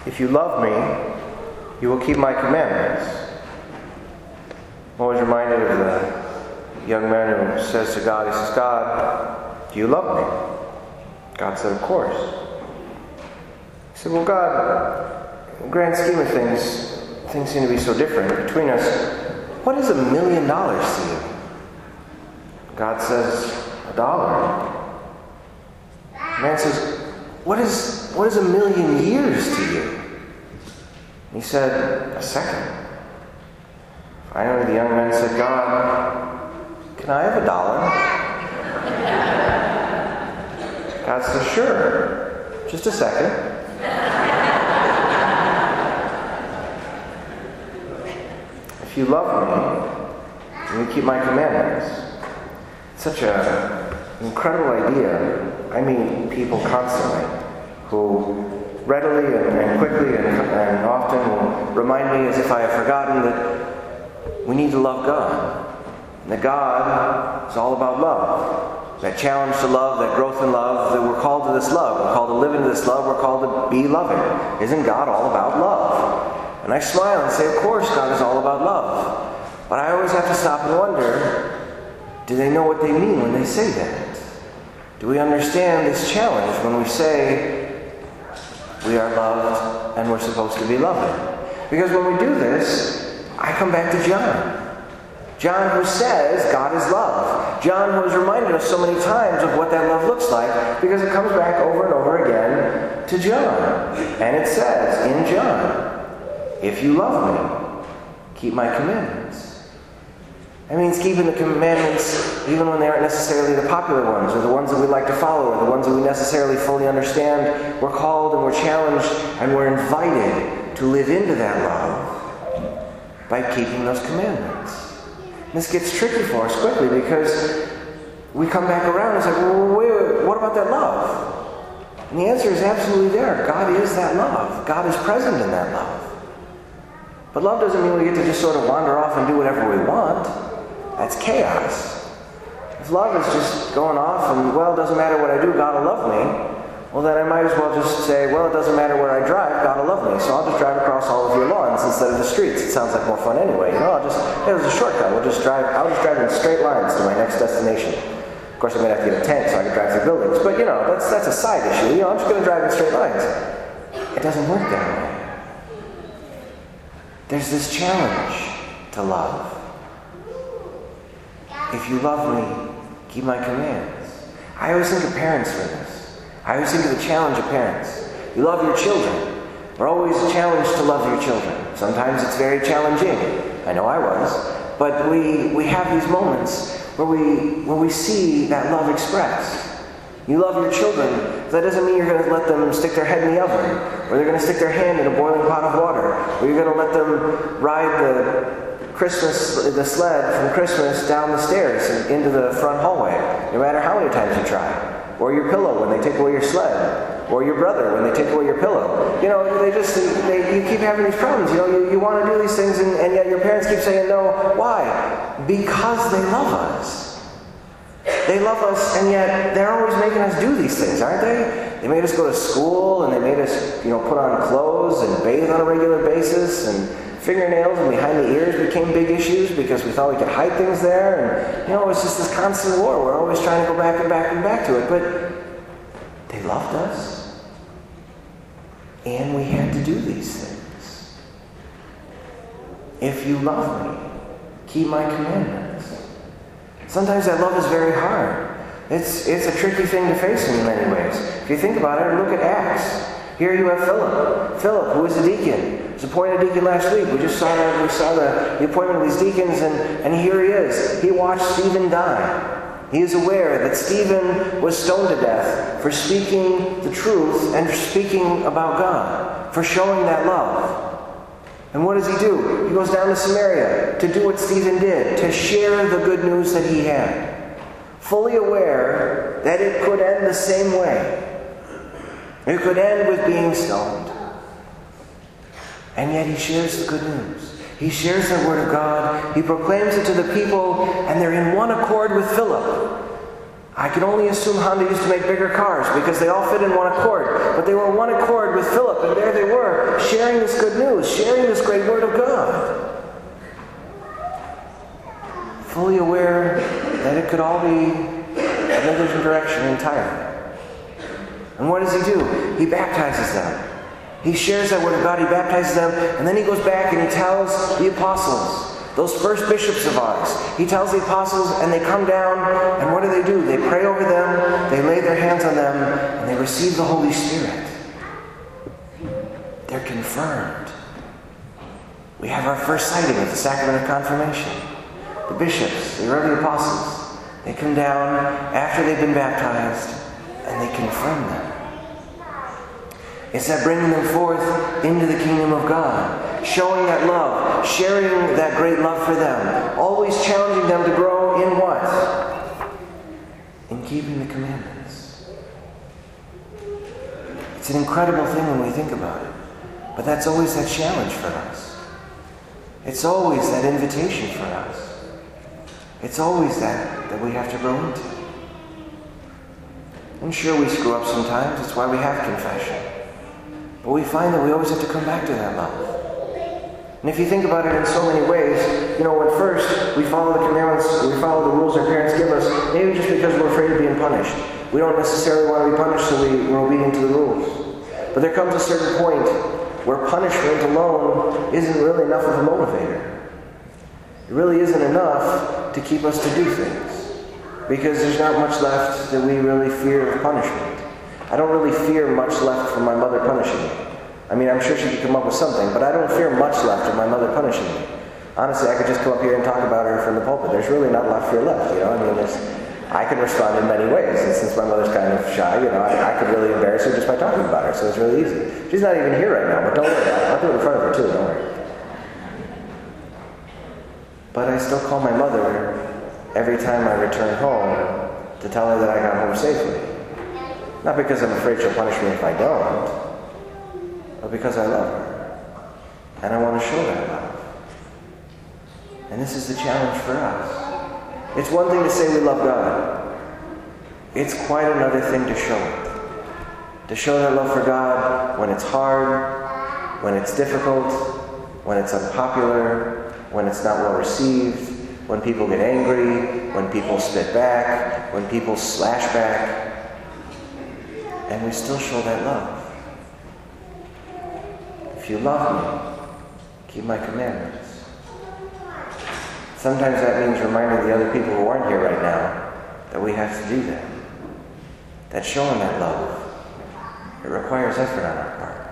If you love me, you will keep my commandments. I'm always reminded of the young man who says to God, he says, God, do you love me? God said, of course. He said, well, God, in the grand scheme of things seem to be so different between us. What is $1 million to you? God says, $1. The man says, what is 1,000,000 years to you? He said, a second. Finally, the young man said, God, can I have $1? God said, sure, just a second. If you love me, you keep my commandments. Such an incredible idea. I meet people constantly who readily and quickly and often will remind me as if I have forgotten that we need to love God. And that God is all about love. That challenge to love, that growth in love, that we're called to this love. We're called to live into this love. We're called to be loving. Isn't God all about love? And I smile and say, of course God is all about love. But I always have to stop and wonder, do they know what they mean when they say that? Do we understand this challenge when we say we are loved and we're supposed to be loving? Because when we do this, I come back to John. John who says God is love. John who has reminded us so many times of what that love looks like, because it comes back over and over again to John. And it says in John, if you love me, keep my commandments. That means keeping the commandments even when they aren't necessarily the popular ones, or the ones that we like to follow, or the ones that we necessarily fully understand. We're called and we're challenged and we're invited to live into that love by keeping those commandments. And this gets tricky for us quickly because we come back around and say, well, wait, what about that love? And the answer is absolutely there. God is that love. God is present in that love. But love doesn't mean we get to just sort of wander off and do whatever we want. That's chaos. If love is just going off and, well, it doesn't matter what I do, God will love me, well, then I might as well just say, well, it doesn't matter where I drive, God will love me, so I'll just drive across all of your lawns instead of the streets. It sounds like more fun anyway. There's a shortcut. I'll just drive in straight lines to my next destination. Of course, I'm going to have to get a tent so I can drive through buildings. But, that's a side issue. I'm just going to drive in straight lines. It doesn't work that way. There's this challenge to love. If you love me, keep my commands. I always think of parents for this. I always think of the challenge of parents. You love your children. We're always challenged to love your children. Sometimes it's very challenging. I know I was. But we have these moments where we see that love expressed. You love your children. That doesn't mean you're going to let them stick their head in the oven, or they're going to stick their hand in a boiling pot of water, or you're going to let them ride the sled from Christmas down the stairs and into the front hallway, no matter how many times you try. Or your pillow when they take away your sled. Or your brother when they take away your pillow. You keep having these problems. You want to do these things and yet your parents keep saying no. Why? Because they love us. They love us, and yet they're always making us do these things, aren't they? They made us go to school, and they made us, put on clothes and bathe on a regular basis, and fingernails and behind the ears became big issues because we thought we could hide things there, and, it was just this constant war. We're always trying to go back and back and back to it, but they loved us, and we had to do these things. If you love me, keep my commandments. Sometimes that love is very hard. It's a tricky thing to face in many ways. If you think about it, look at Acts. Here you have Philip. Philip, who was a deacon. He was appointed a deacon last week. We just saw the appointment of these deacons, and here he is. He watched Stephen die. He is aware that Stephen was stoned to death for speaking the truth and for speaking about God, for showing that love. And what does he do? He goes down to Samaria to do what Stephen did, to share the good news that he had, fully aware that it could end the same way. It could end with being stoned. And yet he shares the good news. He shares the word of God. He proclaims it to the people, and they're in one accord with Philip. I can only assume Honda used to make bigger cars because they all fit in one accord. But they were one accord with Philip, and there they were, sharing this good news, sharing this great word of God. Fully aware that it could all be another direction entirely. And what does he do? He baptizes them. He shares that word of God, he baptizes them, and then he goes back and he tells the apostles, those first bishops of ours. He tells the apostles, and they come down, and what do? They pray over them, they lay their hands on them, and they receive the Holy Spirit. They're confirmed. We have our first sighting of the sacrament of confirmation. The bishops, the early apostles, they come down after they've been baptized, and they confirm them. It's that bringing them forth into the kingdom of God, showing that love, sharing that great love for them, always challenging them to grow in what? In keeping the commandments. It's an incredible thing when we think about it, but that's always that challenge for us. It's always that invitation for us. It's always that we have to grow into. And sure, we screw up sometimes. That's why we have confession. But we find that we always have to come back to that love. And if you think about it in so many ways, when first we follow the commandments, we follow the rules our parents give us, maybe just because we're afraid of being punished. We don't necessarily want to be punished, so we're obedient to the rules. But there comes a certain point where punishment alone isn't really enough of a motivator. It really isn't enough to keep us to do things. Because there's not much left that we really fear of punishment. I don't really fear much left from my mother punishing me. I mean, I'm sure she could come up with something, but I don't fear much left of my mother punishing me. Honestly, I could just come up here and talk about her from the pulpit. There's really not a lot of fear left, I can respond in many ways, and since my mother's kind of shy, I could really embarrass her just by talking about her, so it's really easy. She's not even here right now, but don't worry, I'll do it in front of her too, don't worry. But I still call my mother every time I return home to tell her that I got home safely. Not because I'm afraid she'll punish me if I don't, but because I love her. And I want to show that love. And this is the challenge for us. It's one thing to say we love God. It's quite another thing to show it. To show that love for God when it's hard, when it's difficult, when it's unpopular, when it's not well received, when people get angry, when people spit back, when people slash back. And we still show that love. If you love me, keep my commandments. Sometimes that means reminding the other people who aren't here right now that we have to do that. That showing that love, it requires effort on our part.